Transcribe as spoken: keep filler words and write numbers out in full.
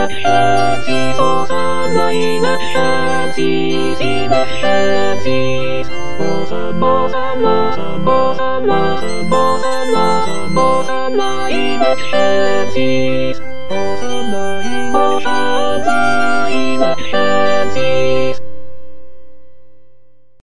ましゃちそうさないましゃちしましゃちぼさぼさまさぼさまさぼさまさぼさないましゃちぼさないましゃちいましゃち